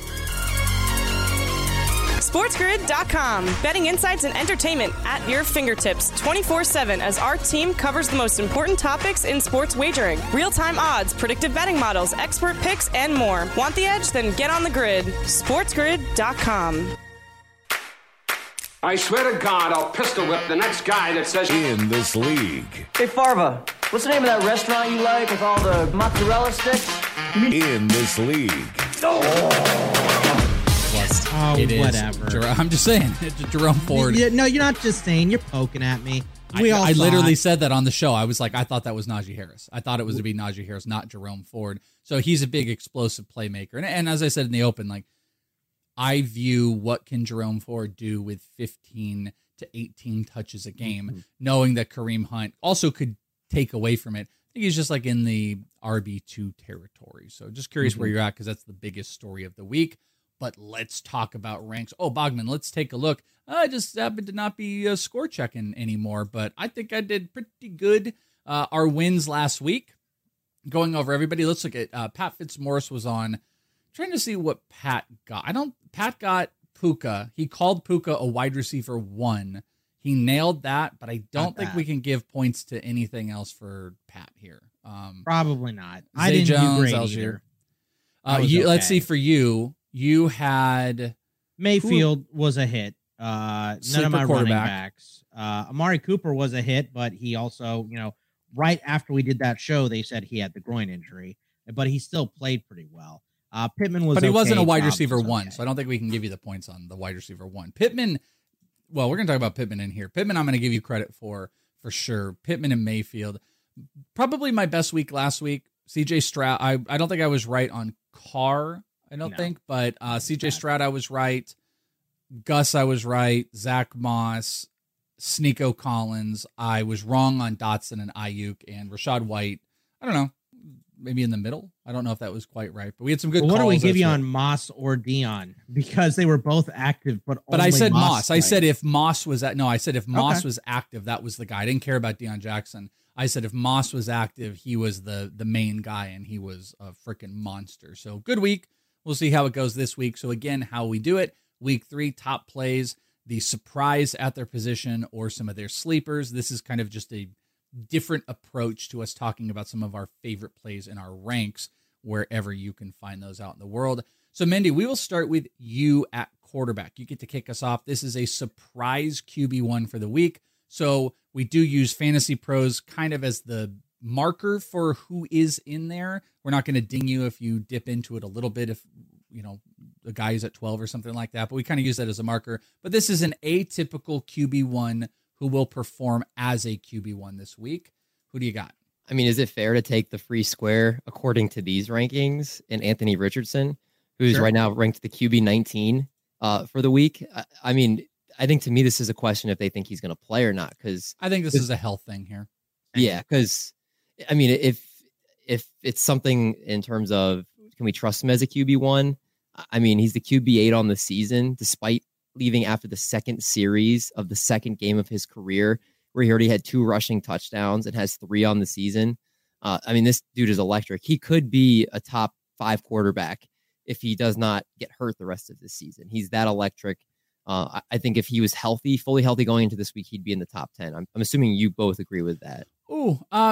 SportsGrid dot com. Betting insights and entertainment at your fingertips twenty-four seven as our team covers the most important topics in sports wagering. Real-time odds, predictive betting models, expert picks, and more. Want the edge? Then get on the grid. SportsGrid dot com. I swear to God, I'll pistol whip the next guy that says... In this league. Hey, Farva, what's the name of that restaurant you like with all the mozzarella sticks? In this league. Oh, It is whatever. Jer- I'm just saying, it's Jerome Ford. You, no, you're not just saying. You're poking at me. We I, all I saw literally it. said that on the show. I was like, I thought that was Najee Harris. I thought it was to be Najee Harris, not Jerome Ford. So he's a big explosive playmaker. And, and as I said in the open, like I view what can Jerome Ford do with fifteen to eighteen touches a game, mm-hmm. knowing that Kareem Hunt also could take away from it. I think he's just like in the R B two territory. So just curious mm-hmm. where you're at, because that's the biggest story of the week. But let's talk about ranks. Oh, Bogman, let's take a look. I just happened to not be uh, score checking anymore, but I think I did pretty good. Uh, our wins last week, going over everybody. Let's look at uh, Pat Fitzmaurice was on. I'm trying to see what Pat got. I don't. Pat got Puka. He called Puka a wide receiver one. He nailed that, but I don't Not think bad. we can give points to anything else for Pat here. Um, Probably not. I Zay didn't Jones, do great Algier. either. Uh, I was you, Let's okay. see for you. You had Mayfield was a hit. Uh, none Sleeper of my running quarterback. backs. Uh, Amari Cooper was a hit, but he also, you know, right after we did that show, they said he had the groin injury, but he still played pretty well. Uh, Pittman was, but he okay, wasn't a wide Dobbs receiver was one, okay. so I don't think we can give you the points on the wide receiver one. Pittman, well, we're going to talk about Pittman in here. Pittman, I'm going to give you credit for, for sure. Pittman and Mayfield, probably my best week last week. C J Stroud, I, I don't think I was right on Carr, I don't No. think, but uh, C J Stroud, I was right. Gus, I was right. Zach Moss, Sneeko Collins, I was wrong on Dotson and Ayuk, and Rashad White, I don't know, maybe in the middle. I don't know if that was quite right, but we had some good Well, what calls. do we give That's you right. on Moss or Dion? Because they were both active, but But I only said Moss. Moss I played. said if Moss was at no, I said if Moss Okay. was active, that was the guy. I didn't care about Deion Jackson. I said if Moss was active, he was the the main guy, and he was a freaking monster. So good week. We'll see how it goes this week. So again, how we do it: week three, top plays, the surprise at their position, or some of their sleepers. This is kind of just a different approach to us talking about some of our favorite plays in our ranks, wherever you can find those out in the world. So, Mindy, we will start with you at quarterback. You get to kick us off. This is a surprise Q B one for the week. So we do use Fantasy Pros kind of as the marker for who is in there. We're not going to ding you if you dip into it a little bit, if, you know, the guy is at twelve or something like that, but we kind of use that as a marker. But this is an atypical Q B one who will perform as a Q B one this week. Who do you got? I mean, is it fair to take the free square according to these rankings and Anthony Richardson, who's Sure. right now ranked the Q B nineteen uh, for the week? I, I mean, I think to me, this is a question if they think he's going to play or not. Because I think this is a health thing here. Yeah, because I mean, if if it's something in terms of can we trust him as a Q B one? I mean, he's the Q B eight on the season, despite leaving after the second series of the second game of his career, where he already had two rushing touchdowns and has three on the season. Uh, I mean, this dude is electric. He could be a top five quarterback if he does not get hurt the rest of the season. He's that electric. Uh, I, I think if he was healthy, fully healthy going into this week, he'd be in the top ten. I'm, I'm assuming you both agree with that. Oh, uh,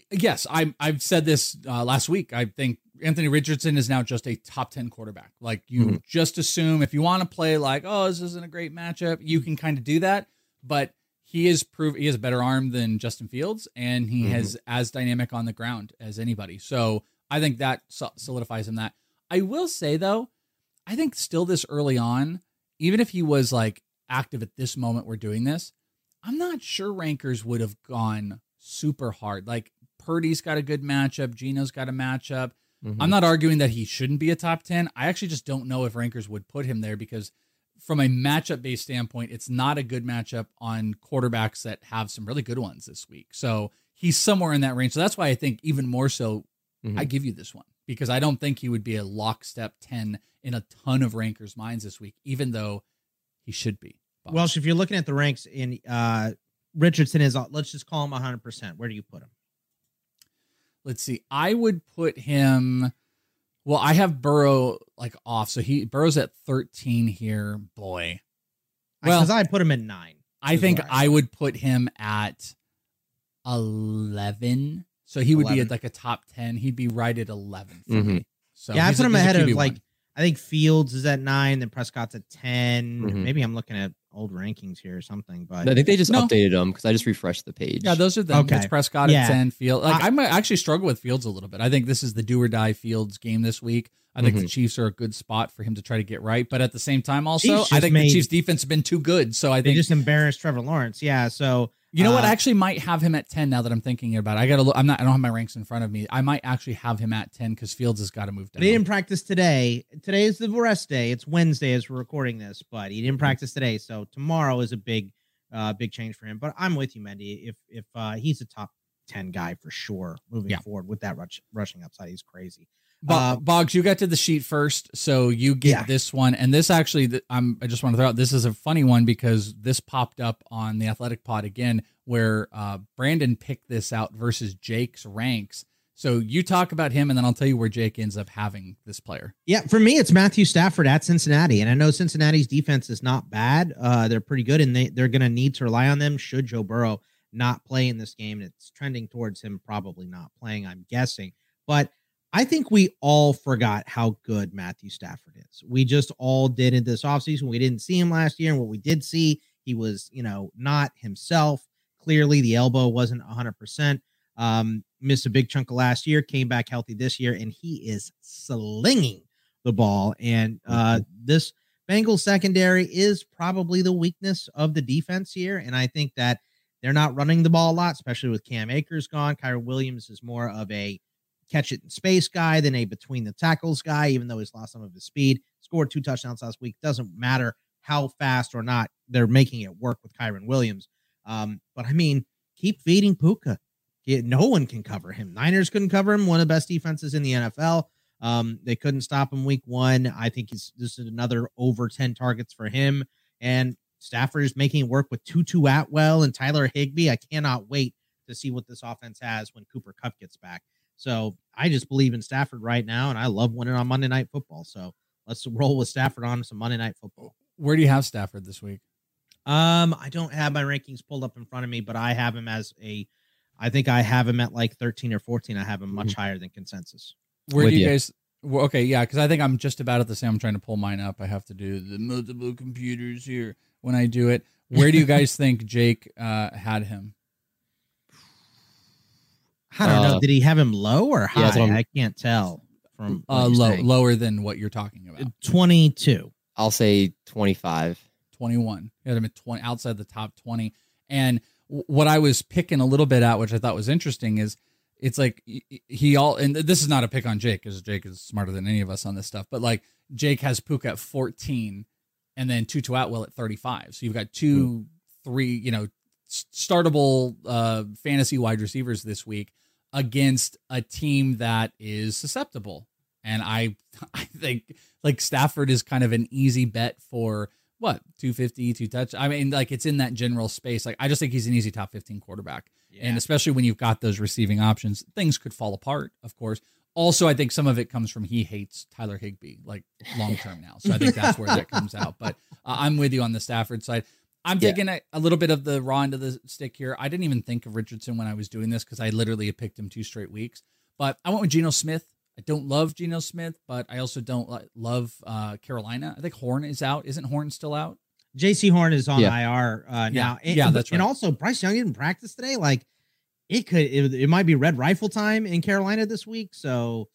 yes, I, I've said this uh, last week. I think Anthony Richardson is now just a top ten quarterback. Like you mm-hmm. just assume if you want to play like, oh, this isn't a great matchup, you can kind of do that. But he is prove he has a better arm than Justin Fields, and he mm-hmm. has as dynamic on the ground as anybody. So I think that solidifies him that. I will say, though, I think still this early on, even if he was like active at this moment we're doing this, I'm not sure rankers would have gone super hard. Like Purdy's got a good matchup. Geno's got a matchup. Mm-hmm. I'm not arguing that he shouldn't be a top ten. I actually just don't know if rankers would put him there because from a matchup-based standpoint, it's not a good matchup on quarterbacks that have some really good ones this week. So he's somewhere in that range. So that's why I think even more so, mm-hmm. I give you this one because I don't think he would be a lockstep ten in a ton of rankers' minds this week, even though he should be. Bob. Well, so if you're looking at the ranks in uh, Richardson is, let's just call him one hundred percent. Where do you put him? Let's see. I would put him. Well, I have Burrow like off, so he Burrow's at thirteen here. Boy, well, because I put him at nine. I think I, I would put him at eleven. So he would eleven. Be at like a top ten. He'd be right at eleven for mm-hmm. me. So yeah, I put a, him ahead of like I think Fields is at nine, then Prescott's at ten. Mm-hmm. Maybe I'm looking at old rankings here or something, but I think they just no. updated them because I just refreshed the page. Yeah, those are them. Okay. It's Prescott yeah. at ten. Field like I, I might actually struggle with Fields a little bit. I think this is the do or die Fields game this week. I think mm-hmm. the Chiefs are a good spot for him to try to get right, but at the same time, also I think made, the Chiefs defense has been too good. So I think they just embarrassed Trevor Lawrence. Yeah, so you know uh, what? I actually might have him at ten now that I'm thinking about it. I got to look. I'm not. I don't have my ranks in front of me. I might actually have him at ten because Fields has got to move down. But he didn't practice today. Today is the rest day. It's Wednesday as we're recording this, but he didn't practice today. So tomorrow is a big, uh, big change for him. But I'm with you, Mendy. If if uh, he's a top ten guy for sure moving yeah. forward with that rush, rushing upside, he's crazy. Uh, Boggs, you got to the sheet first, so you get yeah. this one. And this actually, I'm, I just want to throw out, this is a funny one because this popped up on the Athletic Pod again, where uh, Brandon picked this out versus Jake's ranks. So you talk about him, and then I'll tell you where Jake ends up having this player. Yeah, for me, it's Matthew Stafford at Cincinnati. And I know Cincinnati's defense is not bad. Uh, they're pretty good, and they, they're going to need to rely on them should Joe Burrow not play in this game. And it's trending towards him probably not playing, I'm guessing. But I think we all forgot how good Matthew Stafford is. We just all did in this offseason. We didn't see him last year. And what we did see, he was, you know, not himself. Clearly, the elbow wasn't one hundred percent. Um, missed a big chunk of last year, came back healthy this year, and he is slinging the ball. And uh, this Bengals secondary is probably the weakness of the defense here. And I think that they're not running the ball a lot, especially with Cam Akers gone. Kyren Williams is more of a catch it in space guy than a between the tackles guy, even though he's lost some of his speed. Scored two touchdowns last week. Doesn't matter how fast or not they're making it work with Kyren Williams. Um, but I mean, keep feeding Puka. He, no one can cover him. Niners couldn't cover him. One of the best defenses in the N F L. Um, they couldn't stop him week one. I think he's, this is another over ten targets for him. And Stafford is making it work with Tutu Atwell and Tyler Higbee. I cannot wait to see what this offense has when Cooper Kupp gets back. So I just believe in Stafford right now, and I love winning on Monday Night Football. So let's roll with Stafford on some Monday Night Football. Where do you have Stafford this week? Um, I don't have my rankings pulled up in front of me, but I have him as a, I think I have him at like thirteen or fourteen. I have him much mm-hmm. higher than consensus. Where with do you, you guys? Well, okay, yeah, because I think I'm just about at the same. I'm trying to pull mine up. I have to do the multiple computers here when I do it. Where do you guys think Jake uh, had him? I don't uh, know. Did he have him low or high? Yeah, I can't tell. From uh, low, saying. Lower than what you're talking about. twenty-two. I'll say twenty-five. twenty-one. He had him at twenty, outside the top twenty. And w- what I was picking a little bit at, which I thought was interesting, is it's like he all, and this is not a pick on Jake because Jake is smarter than any of us on this stuff, but like Jake has Puka at fourteen and then Tutu Atwell at thirty-five. So you've got two, mm. three, you know, startable uh, fantasy wide receivers this week against a team that is susceptible. And I I think like Stafford is kind of an easy bet for what, two fifty, two touch. I mean, like it's in that general space. Like I just think he's an easy top fifteen quarterback. Yeah. And especially when you've got those receiving options, things could fall apart, of course. Also, I think some of it comes from he hates Tyler Higbee like long term now. So I think that's where that comes out. But uh, I'm with you on the Stafford side. I'm Yeah. taking a, a little bit of the raw end of the stick here. I didn't even think of Richardson when I was doing this because I literally had picked him two straight weeks. But I went with Geno Smith. I don't love Geno Smith, but I also don't li- love uh, Carolina. I think Horn is out. Isn't Horn still out? J C Horn is on Yeah. I R uh, Yeah. now. And, Yeah, that's And right. also, Bryce Young didn't practice today. Like, it could, it, it might be red rifle time in Carolina this week. So,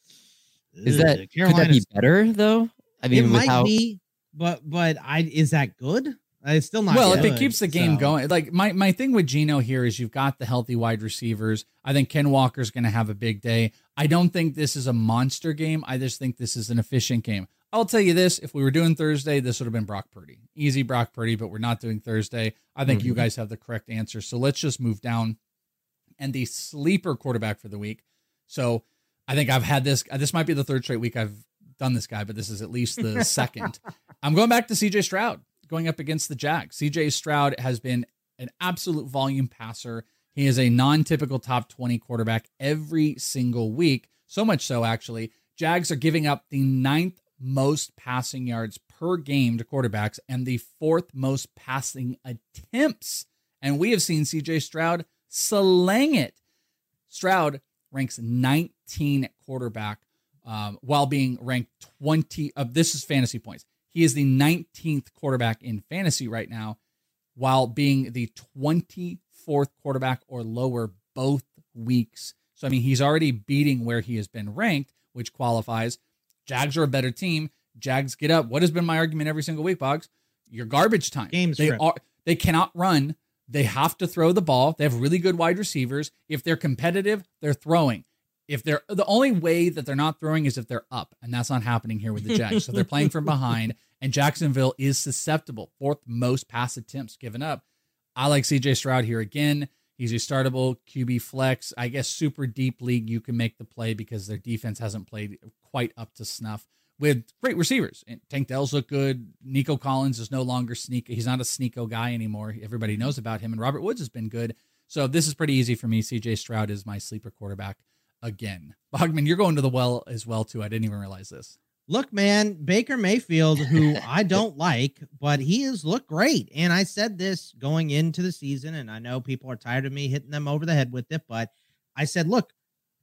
Is ugh, that could that be Carolina's- better though? I mean, it with might how, be, but but I is that good? Uh, It's still not. Well, good, if it keeps the game so. going, like my, my thing with Geno here is you've got the healthy wide receivers. I think Ken Walker's going to have a big day. I don't think this is a monster game. I just think this is an efficient game. I'll tell you this, if we were doing Thursday, this would have been Brock Purdy. Easy Brock Purdy, but we're not doing Thursday. I think you Mhm. guys have the correct answer. So let's just move down. And the sleeper quarterback for the week. So I think I've had this. This might be the third straight week I've done this guy, but this is at least the second. I'm going back to C J Stroud going up against the Jags. C J Stroud has been an absolute volume passer. He is a non-typical top twenty quarterback every single week. So much so, actually, Jags are giving up the ninth most passing yards per game to quarterbacks and the fourth most passing attempts. And we have seen C J Stroud slang it. Stroud ranks nineteenth at quarterback um, while being ranked twenty. Of uh, this is fantasy points. He is the nineteenth quarterback in fantasy right now, while being the twenty-fourth quarterback or lower both weeks. So, I mean, he's already beating where he has been ranked, which qualifies. Jags are a better team. Jags get up. What has been my argument every single week, Boggs? Your garbage time. Game they script. are. They cannot run. They have to throw the ball. They have really good wide receivers. If they're competitive, they're throwing. If they're the only way that they're not throwing is if they're up, and that's not happening here with the Jags. So they're playing from behind, and Jacksonville is susceptible. Fourth most pass attempts given up. I like C J Stroud here again. He's a startable Q B flex. I guess super deep league, you can make the play because their defense hasn't played quite up to snuff with great receivers. And Tank Dell's look good. Nico Collins is no longer sneak. He's not a sneako guy anymore. Everybody knows about him. And Robert Woods has been good. So this is pretty easy for me. C J Stroud is my sleeper quarterback again. Bogman, you're going to the well as well, too. I didn't even realize this. Look, man, Baker Mayfield, who I don't like, but he has looked great. And I said this going into the season, and I know people are tired of me hitting them over the head with it, but I said, look,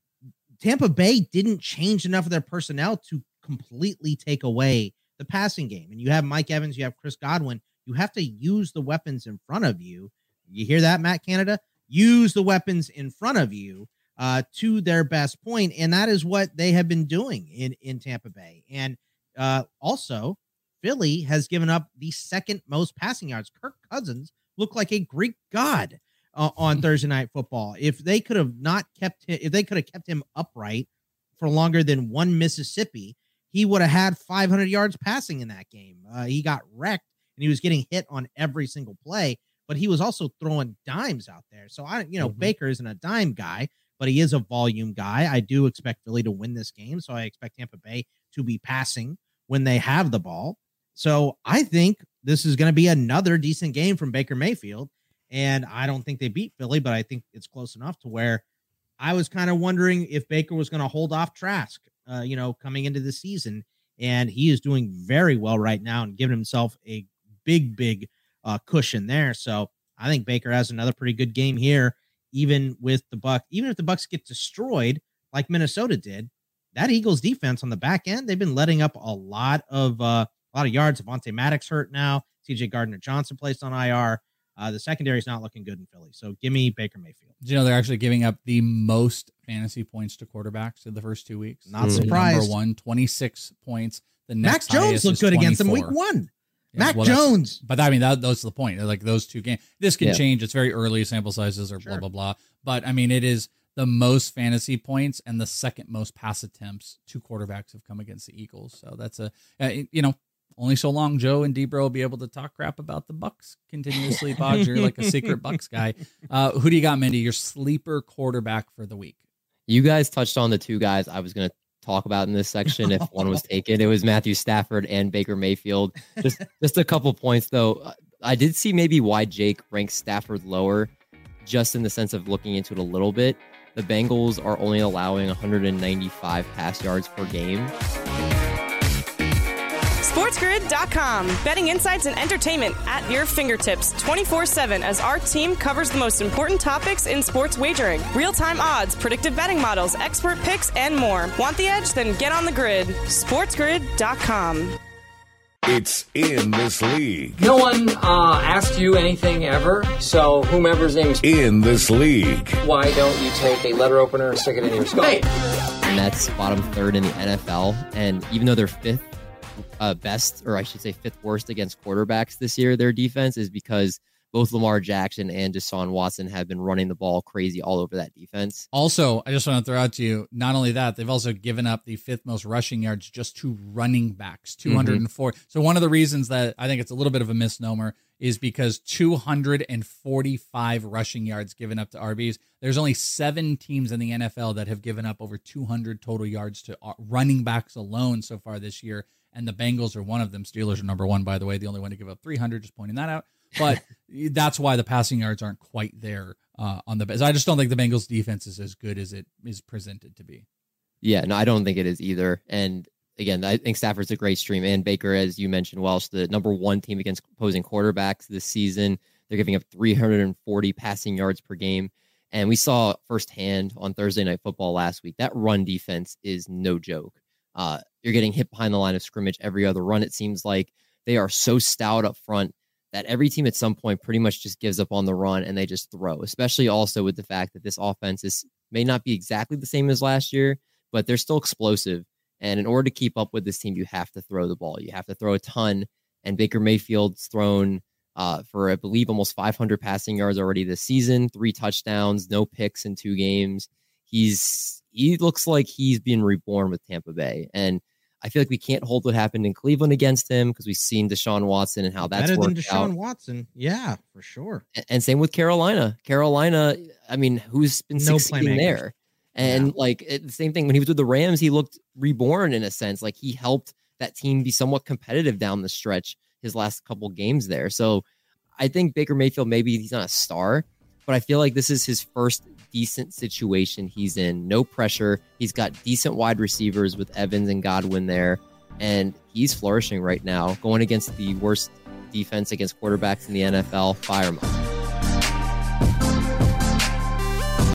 Tampa Bay didn't change enough of their personnel to completely take away the passing game. And you have Mike Evans, you have Chris Godwin. You have to use the weapons in front of you. You hear that, Matt Canada? Use the weapons in front of you. Uh, to their best point, and that is what they have been doing in, in Tampa Bay. And uh, also, Philly has given up the second most passing yards. Kirk Cousins looked like a Greek god uh, on Thursday Night Football. If they could have not kept him, if they could have kept him upright for longer than one Mississippi, he would have had five hundred yards passing in that game. Uh, he got wrecked, and he was getting hit on every single play, but he was also throwing dimes out there. So, I, you know, mm-hmm. Baker isn't a dime guy, but he is a volume guy. I do expect Philly to win this game, so I expect Tampa Bay to be passing when they have the ball. So I think this is going to be another decent game from Baker Mayfield, and I don't think they beat Philly, but I think it's close enough to where I was kind of wondering if Baker was going to hold off Trask, uh, you know, coming into the season, and he is doing very well right now and giving himself a big, big uh, cushion there. So I think Baker has another pretty good game here. Even with the Bucs, even if the Bucs get destroyed like Minnesota did, that Eagles defense on the back end, they've been letting up a lot of uh, a lot of yards. Avonte Maddox hurt now. C J Gardner-Johnson placed on I R. Uh, the secondary is not looking good in Philly. So give me Baker Mayfield. Do you know they're actually giving up the most fantasy points to quarterbacks in the first two weeks? Not mm. surprised. Number one, twenty-six points. The next Mac Jones looked good twenty-four. against them week one. Yeah, Mac well, Jones. But I mean, that, that's the point. Like those two games, this can yeah. change. It's very early sample sizes or sure. blah, blah, blah. But I mean, it is the most fantasy points and the second most pass attempts. Two quarterbacks have come against the Eagles. So that's a, uh, you know, only so long Joe and Debro will be able to talk crap about the Bucs continuously. Boggs, you're like a secret Bucs guy. Uh, who do you got, Mindy? Your sleeper quarterback for the week. You guys touched on the two guys I was going to talk about in this section if one was taken. It was Matthew Stafford and Baker Mayfield. Just just a couple points though. I did see maybe why Jake ranks Stafford lower, just in the sense of looking into it a little bit. The Bengals are only allowing one hundred ninety-five pass yards per game. SportsGrid dot com. Betting insights and entertainment at your fingertips twenty-four seven as our team covers the most important topics in sports wagering. Real-time odds, predictive betting models, expert picks, and more. Want the edge? Then get on the grid. SportsGrid dot com. It's In This League. No one uh, asked you anything ever, so whomever's name is In This League. Why don't you take a letter opener and stick it in your skull? Hey. The Mets bottom third in the N F L, and even though they're fifth uh, best, or I should say fifth worst against quarterbacks this year, their defense is because both Lamar Jackson and Deshaun Watson have been running the ball crazy all over that defense. Also, I just want to throw out to you, not only that, they've also given up the fifth most rushing yards just to running backs, two hundred four. Mm-hmm. So one of the reasons that I think it's a little bit of a misnomer is because two hundred forty-five rushing yards given up to R Bs. There's only seven teams in the N F L that have given up over two hundred total yards to running backs alone so far this year, and the Bengals are one of them. Steelers are number one, by the way, the only one to give up three hundred, just pointing that out. But that's why the passing yards aren't quite there uh, on the. I just don't think the Bengals defense is as good as it is presented to be. Yeah, no, I don't think it is either. And again, I think Stafford's a great stream. And Baker, as you mentioned, Welsh, the number one team against opposing quarterbacks this season. They're giving up three hundred forty passing yards per game. And we saw firsthand on Thursday Night Football last week, that run defense is no joke. Uh, you're getting hit behind the line of scrimmage every other run. It seems like they are so stout up front that every team at some point pretty much just gives up on the run and they just throw, especially also with the fact that this offense is may not be exactly the same as last year, but they're still explosive. And in order to keep up with this team, you have to throw the ball. You have to throw a ton. And Baker Mayfield's thrown uh, for, I believe, almost five hundred passing yards already this season, three touchdowns, no picks in two games. He's he looks like he's been reborn with Tampa Bay. And I feel like we can't hold what happened in Cleveland against him because we've seen Deshaun Watson and how that's better worked than Deshaun out. Watson. Yeah, for sure. And, and same with Carolina. Carolina, I mean, who's been No succeeding playmakers. there? And Yeah. like it, the same thing when he was with the Rams, he looked reborn in a sense. Like he helped that team be somewhat competitive down the stretch his last couple games there. So I think Baker Mayfield, maybe he's not a star, but I feel like this is his first decent situation he's in. No pressure. He's got decent wide receivers with Evans and Godwin there, and he's flourishing right now, going against the worst defense against quarterbacks in the N F L. Fire him up.